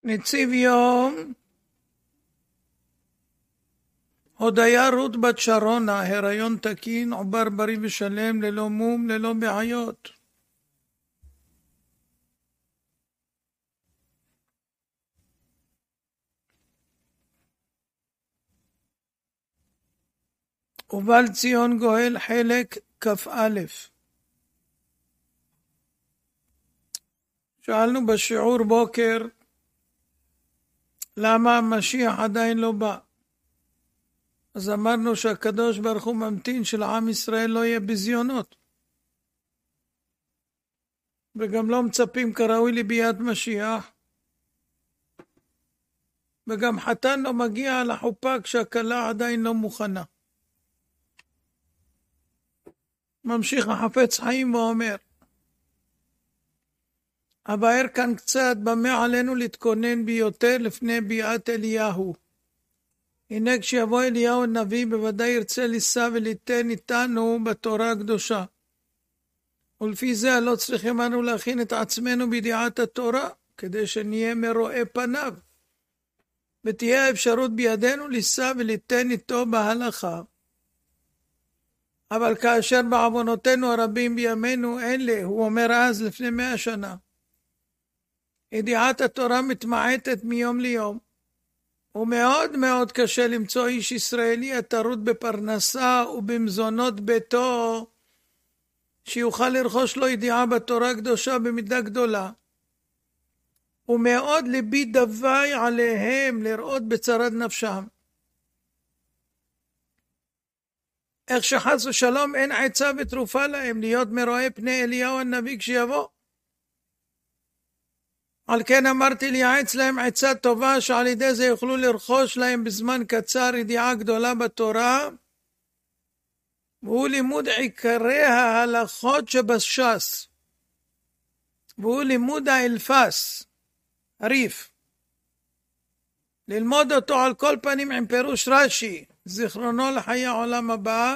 נציב יום, הודיה רות בת שרונה, הריון תקין, עובר בריא ושלם, ללא מום, ללא בעיות. ובא לציון גואל חלק כ"א. שאלנו בשיעור בוקר, למה המשיח עדיין לא בא? אז אמרנו שהקדוש ברוך הוא ממתין שלעם ישראל לא יהיה בזיונות. וגם לא מצפים כראוי לביאת משיח. וגם חתן לא מגיע לחופה כשהכלה עדיין לא מוכנה. ממשיך החפץ חיים ואומר, אבאר כאן קצת במה עלינו להתכונן ביותר לפני ביאת אליהו. הנה כשיבוא אליהו הנביא בוודאי ירצה לישא וליתן איתנו בתורה הקדושה. ולפי זה לא צריכים אנו להכין את עצמנו בידיעת התורה, כדי שנהיה מרואי פניו. ותהיה האפשרות בידינו לישא וליתן איתו בהלכה. אבל כאשר בעוונותינו הרבים בימינו אלה, הוא אומר אז לפני 100 שנה, ידיעת התורה מתמעטת מיום ליום, ומאוד מאוד קשה למצוא איש ישראלי הטרוד בפרנסה ובמזונות ביתו, שיוכל לרכוש לו ידיעה בתורה הקדושה במידה גדולה. ומאוד ליבי דווי עליהם לראות בצרת נפשם. איך שחס ושלום אין עצה ותרופה להם להיות מרואי פני אליהו הנביא כשיבוא. על כן אמרתי לייעץ להם עצה טובה שעל ידי זה יוכלו לרכוש להם בזמן קצר ידיעה גדולה בתורה, והוא לימוד עיקרי ההלכות שבש"ס, והוא לימוד האלפס, הריף. ללמוד אותו על כל פנים עם פירוש רש"י, זיכרונו לחיי העולם הבא,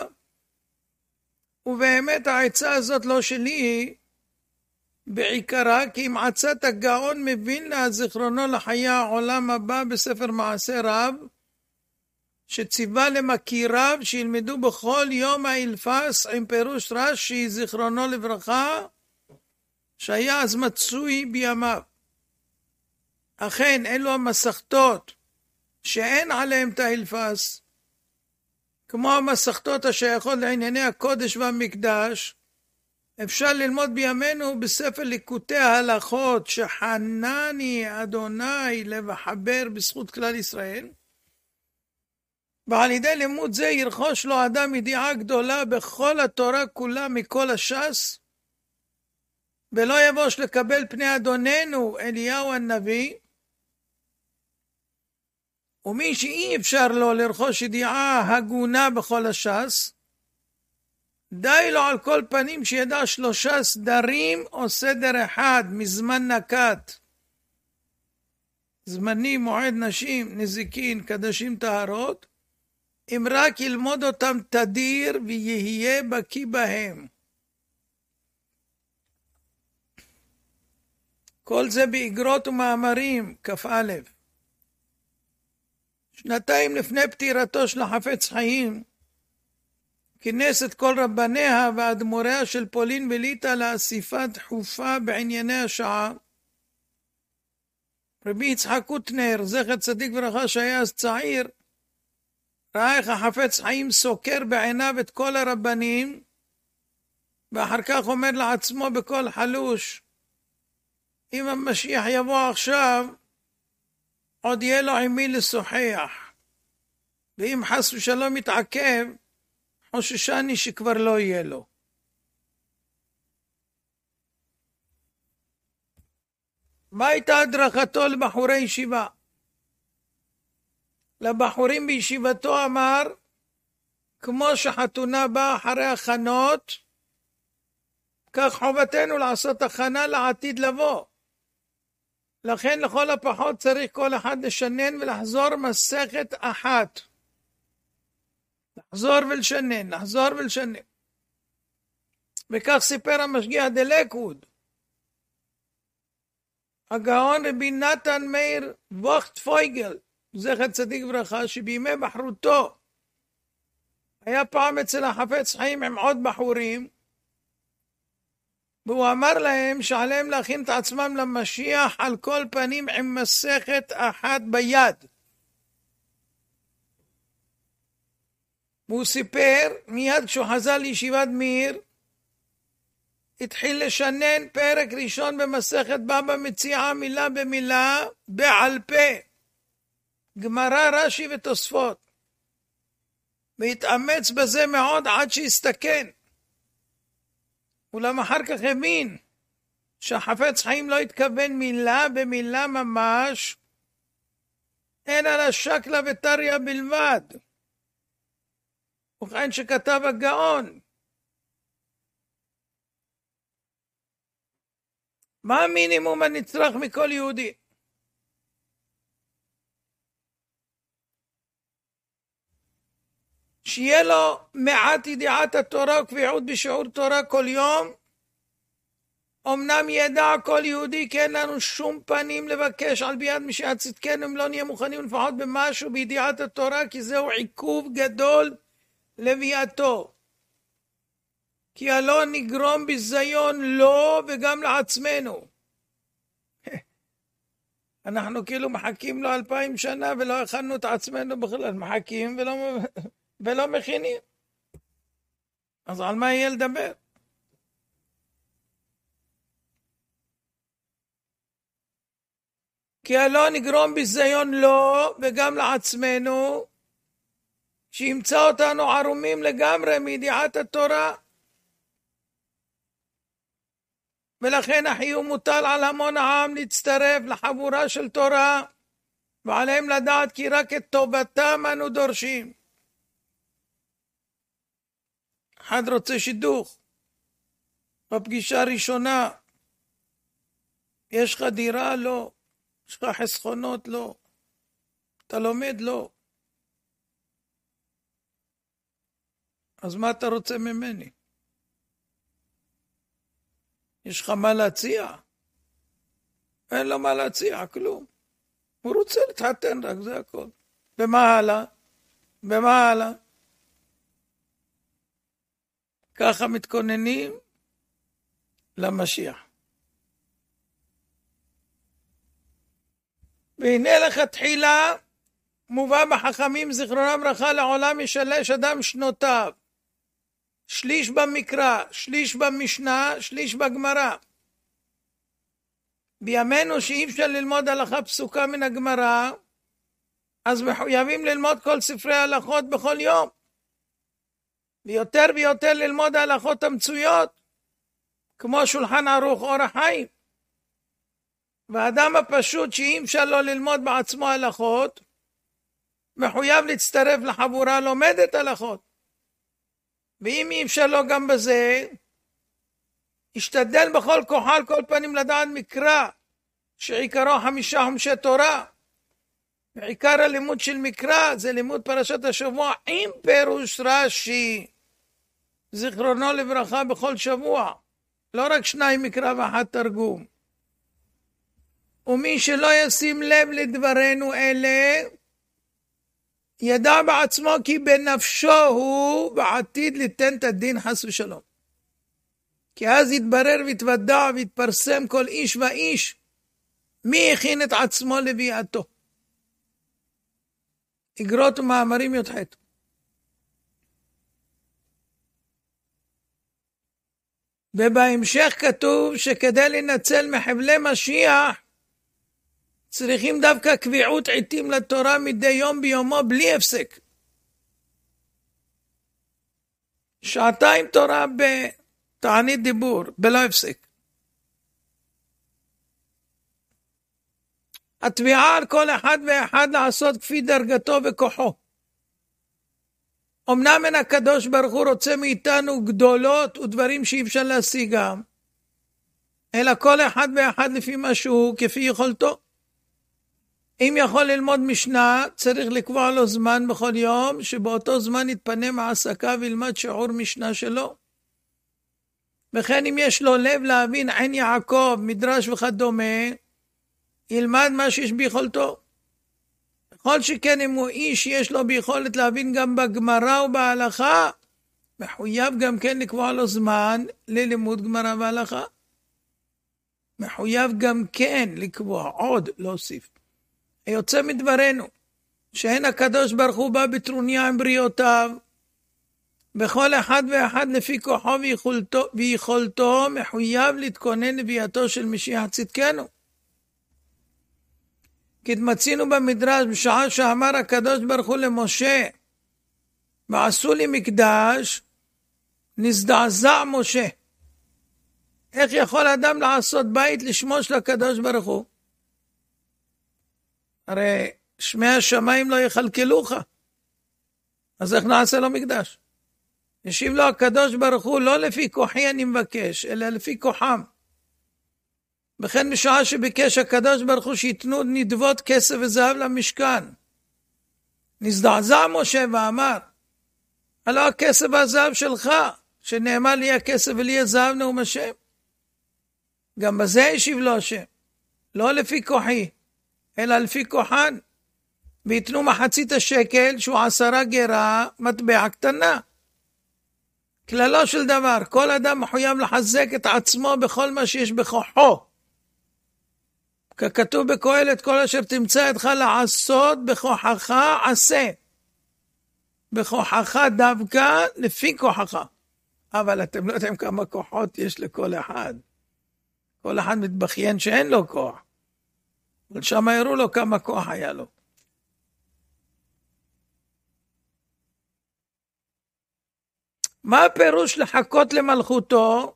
ובאמת העצה הזאת לא שלי בעיקרה, כי אם עצת הגאון מבין לה זיכרונו לחיי העולם הבא בספר מעשה רב, שציווה למכיריו שילמדו בכל יום האלפס עם פירוש רש"י זיכרונו לברכה, שהיה אז מצוי בימיו. אכן אלו המסכתות שאין עליהם את האלפס, כמו המסכתות השייכות לענייני הקודש והמקדש, אפשר ללמוד בימינו בספר ליקוטי ההלכות שחנני אדוני לבחבר בזכות כלל ישראל, ועל ידי לימוד זה ירכוש לו אדם ידיעה גדולה בכל התורה כולה מכל הש"ס, ולא יבוש לקבל פני אדוננו אליהו הנביא. ומי שאי אפשר לו לרכוש ידיעה הגונה בכל הש"ס, די לו על כל פנים שידע 3 סדרים או סדר אחד מזמן נקט, זמני, מועד, נשים, נזיקין, קדשים, טהרות, אם רק ילמוד אותם תדיר ויהיה בקי בהם. כל זה באגרות ומאמרים, כ"א. 2 לפני פטירתו של החפץ חיים, כינס את כל רבניה ואדמו"ריה של פולין וליטא לאסיפה דחופה בענייני השעה. רבי יצחק קוטנר, זכר צדיק ורחה שהיה אז צעיר, ראה איך החפץ חיים סוקר בעיניו את כל הרבנים, ואחר כך אומר לעצמו בקול חלוש, אם המשיח יבוא עכשיו, עוד יהיה לו עם מי לשוחח, ואם חס ושלום יתעכב, חוששני שכבר לא יהיה לו. מה הייתה הדרכתו לבחורי ישיבה? לבחורים בישיבתו אמר, כמו שחתונה באה אחרי הכנות, כך חובתנו לעשות הכנה לעתיד לבוא. לכן לכל הפחות צריך כל אחד לשנן ולחזור מסכת אחת. לחזור ולשנן, לחזור ולשנן. וכך סיפר המשגיח דלקווד, הגאון רבי נתן מאיר ווכטפויגל, זכר צדיק ברכה, שבימי בחרותו היה פעם אצל החפץ חיים עם עוד בחורים, והוא אמר להם שעליהם להכין את עצמם למשיח על כל פנים עם מסכת אחת ביד. והוא סיפר, מיד כשהוא חזר לישיבת מיר, התחיל לשנן פרק ראשון במסכת בבא מציעא מילה במילה בעל פה, גמרא, רש"י ותוספות, והתאמץ בזה מאוד עד שהסתכן. אולם אחר כך הבין שהחפץ חיים לא התכוון מילה במילה ממש, אלא לשקלא וטריא בלבד. וכן שכתב הגאון, מה המינימום הנצרך מכל יהודי? שיהיה לו מעט ידיעת התורה וקביעות בשיעור תורה כל יום. אמנם ידע כל יהודי כי אין לנו שום פנים לבקש על ביד משיח צדקנו אם לא נהיה מוכנים לפחות במשהו בידיעת התורה, כי זהו עיכוב גדול לביאתו. כי הלא נגרום ביזיון לו וגם לעצמנו. אנחנו כאילו מחכים לו 2000 שנה ולא הכנו את עצמנו בכלל, מחכים ולא מכינים. אז על מה יהיה לדבר? כי הלא נגרום ביזיון לו וגם לעצמנו, שימצא אותנו ערומים לגמרי מידיעת התורה. ולכן החיוב מוטל על המון העם להצטרף לחבורה של תורה, ועליהם לדעת כי רק את טובתם אנו דורשים. אחד רוצה שידוך, בפגישה הראשונה, יש לך דירה? לא. יש לך חסכונות? לא. אתה לומד? לא. אז מה אתה רוצה ממני? יש לך מה להציע? אין לו מה להציע, כלום. הוא רוצה להתחתן רק, זה הכל. ומה הלאה? ומה הלאה? ככה מתכוננים למשיח. והנה לך תחילה מובא בחכמים זיכרונם ברכה, לעולם ישלש אדם שנותיו. שליש במקרא, שליש במשנה, שליש בגמרא. בימינו שאי אפשר ללמוד הלכה פסוקה מן הגמרא, אז מחויבים ללמוד כל ספרי ההלכות בכל יום. ויותר ויותר ללמוד ההלכות המצויות, כמו שולחן ערוך, אור החיים. והאדם הפשוט שאי אפשר לו ללמוד בעצמו הלכות, מחויב להצטרף לחבורה לומדת הלכות. ואם אי אפשר לו גם בזה, ישתדל בכל כוחו על כל פנים לדעת מקרא, שעיקרו 5 חומשי תורה. ועיקר הלימוד של מקרא זה לימוד פרשת השבוע עם פירוש רש"י, זיכרונו לברכה, בכל שבוע. לא רק 2 מקרא ואחת תרגום. ומי שלא ישים לב לדברנו אלה, ידע בעצמו כי בנפשו הוא בעתיד ליתן את הדין חס ושלום. כי אז יתברר ויתוודע ויתפרסם כל איש ואיש מי הכין את עצמו לביאתו. אגרות ומאמרים י"ח. ובהמשך כתוב שכדי לנצל מחבלי משיח צריכים דווקא קביעות עיתים לתורה מדי יום ביומו בלי הפסק. 2 תורה בתענית דיבור בלא הפסק. התביעה על כל אחד ואחד לעשות כפי דרגתו וכוחו. אמנם אין הקדוש ברוך הוא רוצה מאיתנו גדולות ודברים שאי אפשר להשיגם, אלא כל אחד ואחד לפי משהו כפי יכולתו. אם יכול ללמוד משנה, צריך לקבוע לו זמן בכל יום, שבאותו זמן יתפנה מעסקה וילמד שיעור משנה שלו. וכן אם יש לו לב להבין עין יעקב, מדרש וכדומה, ילמד מה שיש ביכולתו. בכל שכן אם הוא איש יש לו ביכולת להבין גם בגמרא ובהלכה, מחויב גם כן לקבוע לו זמן ללימוד גמרא והלכה. מחויב גם כן לקבוע, עוד להוסיף. היוצא מדברנו, שאין הקדוש ברוך הוא בא בטרוניה עם בריאותיו, בכל אחד ואחד לפי כוחו ויכולתו מחויב להתכונן לביאתו של משיח צדקנו. כי מצינו במדרש בשעה שאמר הקדוש ברוך הוא למשה, ועשו לי מקדש, נזדעזע משה. איך יכול אדם לעשות בית לשמו של הקדוש ברוך הוא? הרי שמי השמיים לא יכלכלוך, אז איך נעשה לו מקדש? ישיב לו הקדוש ברוך הוא, לא לפי כוחי אני מבקש, אלא לפי כוחם. וכן בשעה שביקש הקדוש ברוך הוא שיתנו נדבות כסף וזהב למשכן, נזדעזע משה ואמר, הלא הכסף והזהב שלך, שנאמר לי הכסף ולי הזהב נאום השם. גם בזה ישיב לו השם, לא לפי כוחי, אלא לפי כוחן. ויתנו מחצית השקל, שהוא 10 גרה, מטבע קטנה. כללו של דבר, כל אדם מחויב לחזק את עצמו בכל מה שיש בכוחו. ככתוב בקהלת, כל אשר תמצא אתך לעשות בכוחך עשה. בכוחך דווקא לפי כוחך. אבל אתם לא יודעים כמה כוחות יש לכל אחד. כל אחד מתבכיין שאין לו כוח. אבל שם הראו לו כמה כוח היה לו. מה הפירוש לחכות למלכותו?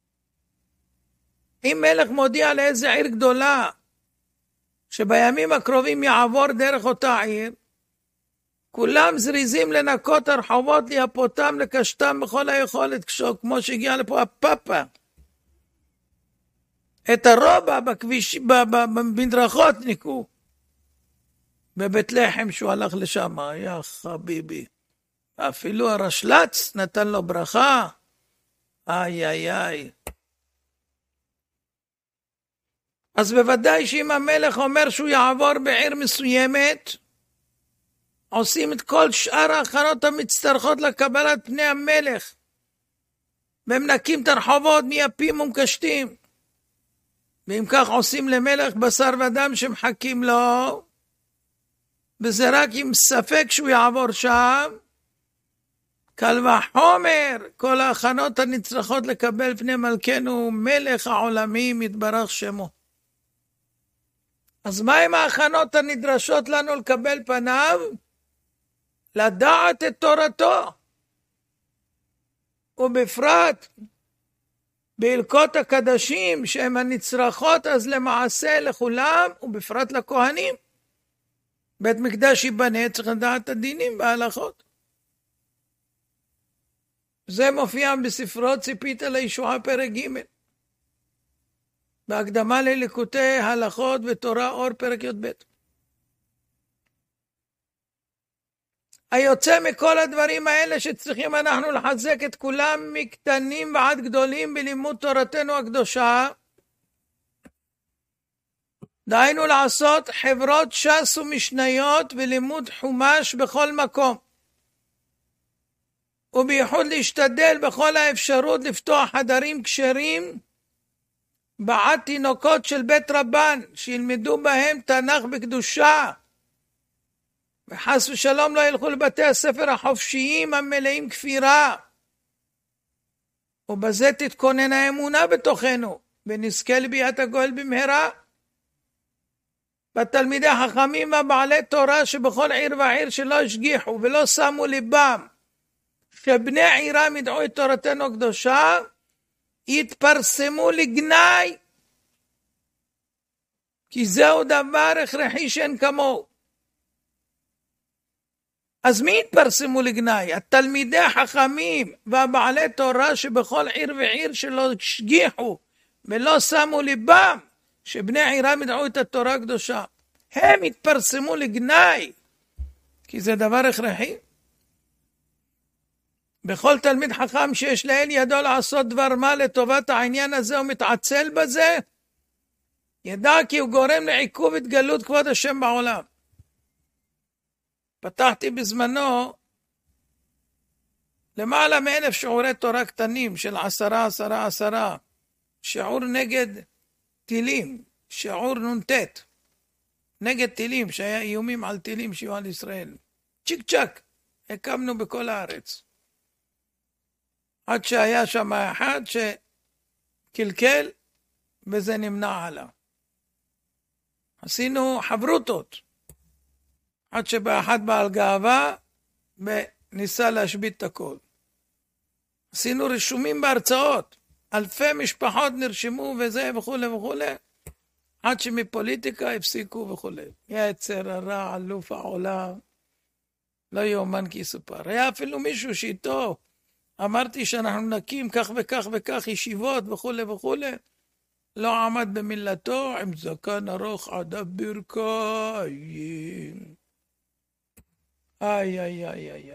אם מלך מודיע לאיזה עיר גדולה, שבימים הקרובים יעבור דרך אותה עיר, כולם זריזים לנקות הרחובות, ליפותם, לקשתם בכל היכולת, כמו שהגיע לפה הפאפה. את הרובע בכביש, במדרכות ניקו. בבית לחם שהוא הלך לשם, יא חביבי. אפילו הרשלץ נתן לו ברכה. איי איי איי. אז בוודאי שאם המלך אומר שהוא יעבור בעיר מסוימת, עושים את כל שאר ההכנות המצטרכות לקבלת פני המלך. ומנקים את הרחובות מייפים ומקשטים. ואם כך עושים למלך בשר ודם שמחכים לו, וזה רק עם ספק שהוא יעבור שם, קל וחומר, כל ההכנות הנצרכות לקבל פני מלכנו, מלך העולמים, יתברך שמו. אז מה עם ההכנות הנדרשות לנו לקבל פניו? לדעת את תורתו. ובפרט בהלכות הקדשים שהן הנצרכות אז למעשה לכולם, ובפרט לכהנים. בית מקדש ייבנה, צריך לדעת את הדינים וההלכות. זה מופיע בספרות ציפית לישועה פרק ג' בהקדמה לליקוטי הלכות ותורה אור פרק י"ב. היוצא מכל הדברים האלה שצריכים אנחנו לחזק את כולם מקטנים ועד גדולים בלימוד תורתנו הקדושה, דהיינו לעשות חברות ש"ס ומשניות ולימוד חומש בכל מקום, ובייחוד להשתדל בכל האפשרות לפתוח חדרים כשרים בעד תינוקות של בית רבן שילמדו בהם תנ"ך בקדושה, וחס ושלום לא ילכו לבתי הספר החופשיים המלאים כפירה. ובזה תתכונן האמונה בתוכנו ונזכה לביאת הגואל במהרה. בתלמידי החכמים והבעלי תורה שבכל עיר ועיר שלא השגיחו ולא שמו ליבם שבני עירם ידעו את תורתנו הקדושה, יתפרסמו לגנאי, כי זהו דבר הכרחי שאין כמוהו. אז מי יתפרסמו לגנאי? התלמידי החכמים והבעלי תורה שבכל עיר ועיר שלא השגיחו ולא שמו ליבם שבני עירם ידעו את התורה הקדושה, הם יתפרסמו לגנאי, כי זה דבר הכרחי. בכל תלמיד חכם שיש לאל ידו לעשות דבר מה לטובת העניין הזה ומתעצל בזה, ידע כי הוא גורם לעיכוב התגלות כבוד השם בעולם. פתחתי בזמנו למעלה מ1,000 שיעורי תורה קטנים של 10, שיעור נגד טילים, שיעור נ"ט, נגד טילים, שהיה איומים על טילים שיהיו על ישראל. צ'יק צ'ק, הקמנו בכל הארץ. עד שהיה שם אחד שקלקל, וזה נמנע עליו. עשינו חברותות, עד שבאחד בעל גאווה, וניסה להשבית את הכל. עשינו רישומים בהרצאות, אלפי משפחות נרשמו וזה וכו' וכו', עד שמפוליטיקה הפסיקו וכו'. יצר הרע, אלוף העולם, לא יאומן כי יסופר. היה אפילו מישהו שאיתו, אמרתי שאנחנו נקים כך וכך וכך ישיבות וכו' וכו', לא עמד במילתו, עם זקן ארוך עד הברכיים. איי, איי, איי, איי.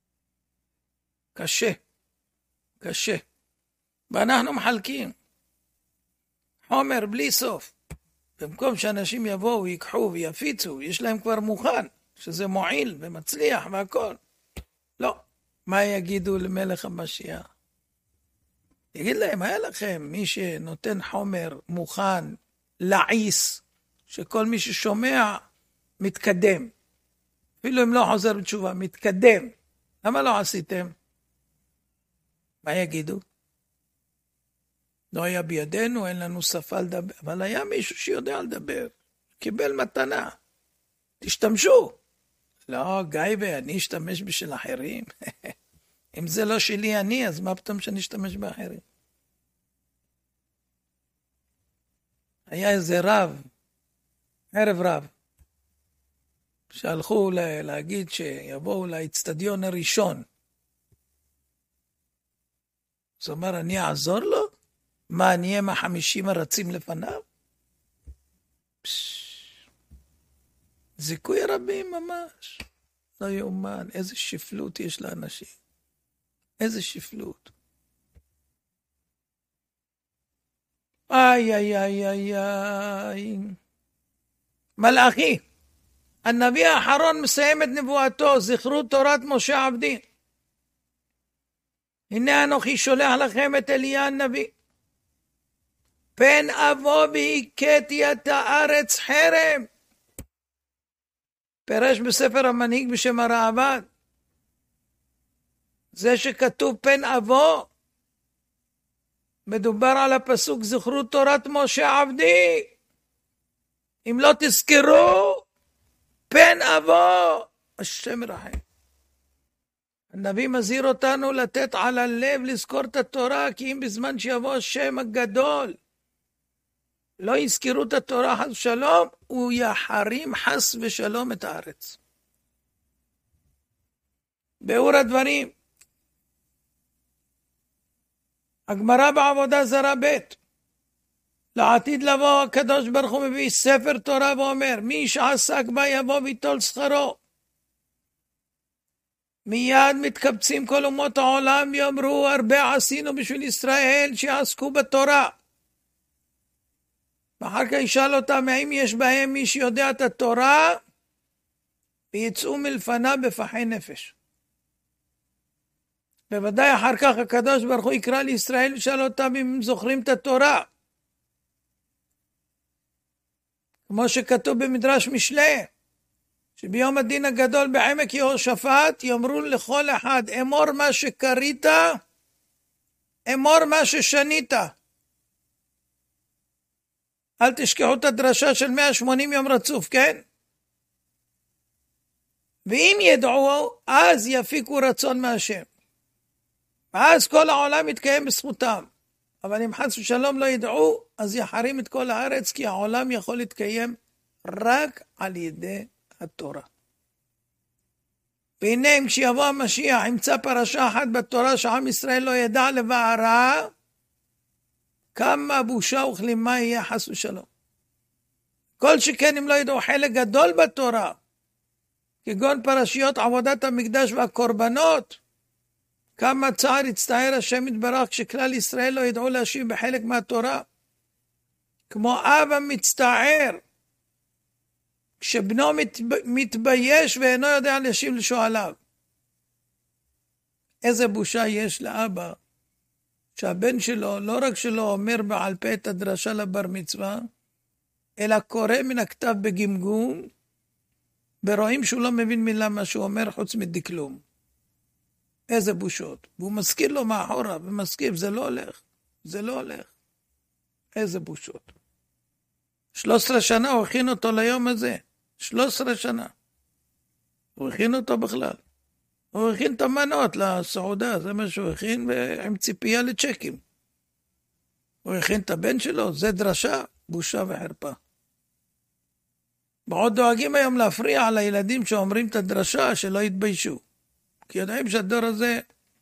קשה, קשה. ואנחנו מחלקים חומר בלי סוף. במקום שאנשים יבואו, ייקחו ויפיצו, יש להם כבר מוכן, שזה מועיל ומצליח והכל. לא. מה יגידו למלך המשיח? יגיד להם, היה לכם מי שנותן חומר מוכן, לעיס, שכל מי ששומע מתקדם. אפילו אם לא חוזר בתשובה, מתקדם. למה לא עשיתם? מה יגידו? לא היה בידינו, אין לנו שפה לדבר. אבל היה מישהו שיודע לדבר. קיבל מתנה. תשתמשו. לא, גיא ואני אשתמש בשביל אחרים. אם זה לא שלי אני, אז מה פתאום שאני אשתמש באחרים? היה איזה רב, ערב רב, שהלכו להגיד שיבואו לאצטדיון הראשון. אז הוא אומר, אני אעזור לו? מה, אני אהיה מה50 הרצים לפניו? זיכוי רבים ממש. לא יאומן, איזה שפלות יש לאנשים. איזה שפלות. איי, איי, איי, איי, איי. מלאכי, הנביא האחרון מסיים את נבואתו, זכרו תורת משה עבדי. הנה אנוכי שולח לכם את אליה הנביא. פן אבוא והכיתי את הארץ חרם. פרש בספר המנהיג בשם הרעב"ד. זה שכתוב פן אבוא, מדובר על הפסוק זכרו תורת משה עבדי. אם לא תזכרו, פן אבוא, השם רחם. הנביא מזהיר אותנו לתת על הלב לזכור את התורה, כי אם בזמן שיבוא השם הגדול, לא יזכרו את התורה חס ושלום, הוא יחרים חס ושלום את הארץ. באור הדברים, הגמרא בעבודה זרה ב' לעתיד לבוא הקדוש ברוך הוא מביא ספר תורה ואומר, מי שעסק בה יבוא ויטול שכרו. מיד מתקבצים כל אומות העולם ויאמרו, הרבה עשינו בשביל ישראל שעסקו בתורה. ואחר כך ישאל אותם, האם יש בהם מי שיודע את התורה, ויצאו מלפניו בפחי נפש. בוודאי אחר כך הקדוש ברוך הוא יקרא לישראל ושאל אותם אם הם זוכרים את התורה. כמו שכתוב במדרש משלי, שביום הדין הגדול בעמק יהושפט יאמרו לכל אחד, אמור מה שקרית, אמור מה ששנית. אל תשכחו את הדרשה של 180 יום רצוף, כן? ואם ידעו, אז יפיקו רצון מהשם. ואז כל העולם יתקיים בזכותם. אבל אם חס ושלום לא ידעו, אז יחרים את כל הארץ, כי העולם יכול להתקיים רק על ידי התורה. והנה אם כשיבוא המשיח, ימצא פרשה אחת בתורה שעם ישראל לא ידע לבערה, כמה בושה וכלימה יהיה חס ושלום. כל שכן אם לא ידעו חלק גדול בתורה, כגון פרשיות עבודת המקדש והקורבנות, כמה צער יצטער השם יתברך כשכלל ישראל לא ידעו להשיב בחלק מהתורה. כמו אבא מצטער כשבנו מתבייש ואינו יודע להשיב לשואליו. איזה בושה יש לאבא שהבן שלו לא רק שלא אומר בעל פה את הדרשה לבר מצווה, אלא קורא מן הכתב בגמגום, ורואים שהוא לא מבין מילה מה שהוא אומר חוץ מדקלום. איזה בושות. והוא מזכיר לו מאחורה, ומזכיר, זה לא הולך, זה לא הולך. איזה בושות. 13 שנה הוא הכין אותו ליום הזה. 13 שנה. הוא הכין אותו בכלל. הוא הכין את המנות לסעודה, זה מה שהוא הכין, עם ציפייה לצ'קים. הוא הכין את הבן שלו, זה דרשה, בושה וחרפה. בעוד דואגים היום להפריע על הילדים שאומרים את הדרשה, שלא יתביישו. כי יודעים שהדור הזה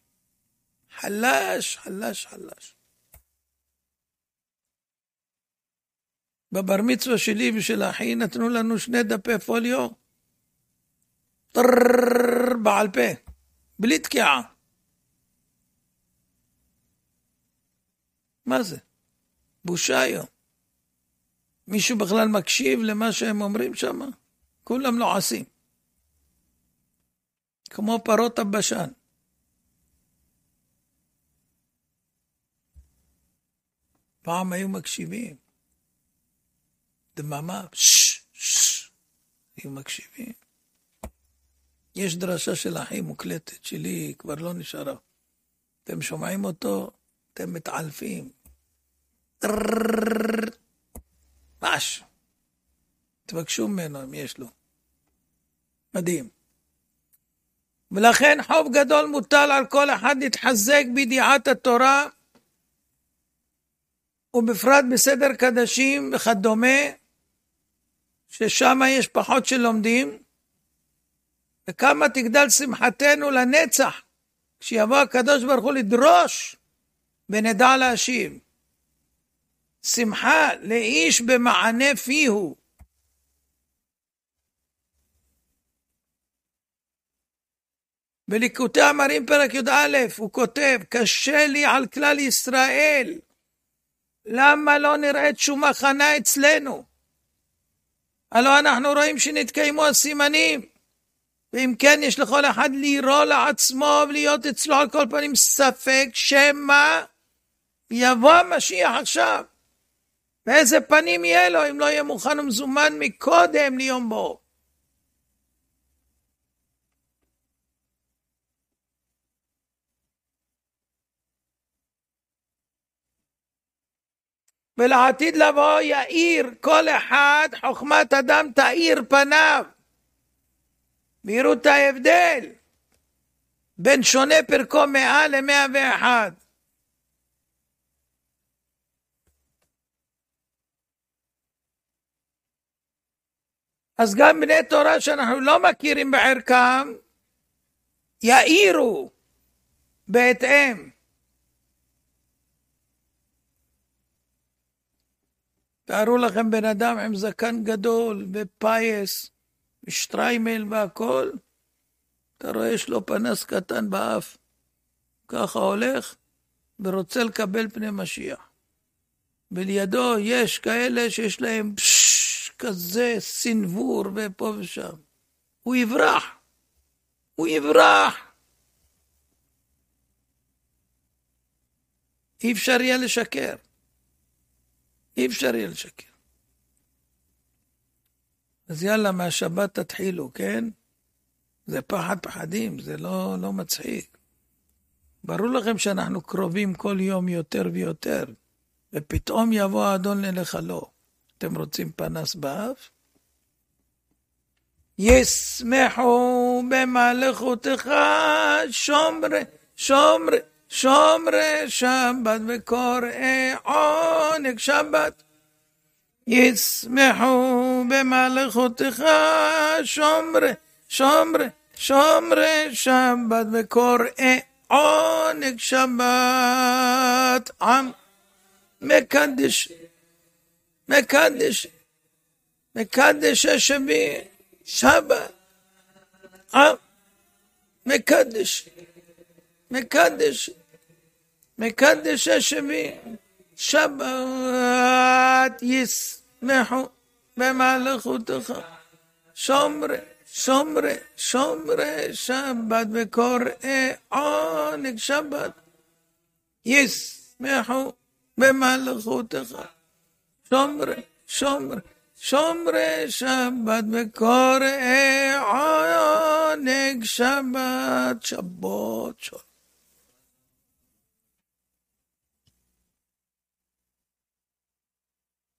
חלש, חלש, חלש. בבר מצווה שלי ושל אחי נתנו לנו 2 דפי פוליו, בעל פה, בלי תקיעה. מה זה? בושה היום. מישהו בכלל מקשיב למה שהם אומרים שם? כולם לא עושים. כמו פרות הבשן. פעם היו מקשיבים. דממה, היו מקשיבים. יש דרשה של אחי מוקלטת שלי, כבר לא נשארה. אתם שומעים אותו, אתם מתעלפים. מש. תבקשו ממנו אם יש לו. מדהים. ולכן חוב גדול מוטל על כל אחד להתחזק בידיעת התורה, ובפרט בסדר קדשים וכדומה, ששם יש פחות שלומדים, וכמה תגדל שמחתנו לנצח, כשיבוא הקדוש ברוך הוא לדרוש, ונדע להשיב. שמחה לאיש במענה פיהו. בליקוטי אמרים פרק י"א הוא כותב, קשה לי על כלל ישראל, למה לא נראית שום הכנה אצלנו? הלא אנחנו רואים שנתקיימו הסימנים, ואם כן יש לכל אחד לירוא לעצמו ולהיות אצלו על כל פנים ספק שמה יבוא המשיח עכשיו. ואיזה פנים יהיה לו אם לא יהיה מוכן ומזומן מקודם ליום בו. ולעתיד לבוא יאיר כל אחד חוכמת אדם תאיר פניו. ויראו את ההבדל בין שונה פרקו 100 ל-101. אז גם בני תורה שאנחנו לא מכירים בערכם, יאירו בהתאם. תארו לכם בן אדם עם זקן גדול ופייס, ושטריימל והכל, אתה רואה יש לו פנס קטן באף, ככה הולך ורוצה לקבל פני משיח. ולידו יש כאלה שיש להם כזה סנבור ופה ושם. הוא יברח. הוא יברח. אי אפשר יהיה לשקר. אי אפשר יהיה לשקר. אז יאללה, מהשבת תתחילו, כן? זה פחד פחדים, זה לא מצחיק. ברור לכם שאנחנו קרובים כל יום יותר ויותר, ופתאום יבוא האדון לנחלו. אתם רוצים פנס באף? ישמחו במלכותך שומרי, שומרי, שומרי שבת וקוראי עונג שבת. ישמחו במלכותך שומרי, שומרי, שומרי שבת וקוראי עונג שבת. עם מקדש, מקדש, מקדש השבי שבת. עם מקדש, מקדש, מקדש השבי שבת ישמחו במלכותך. שומרי שבת וקוראי עונג שבת ישמחו במלכותך. שומרי שבת וקוראי עונג שבת. שבת שלום.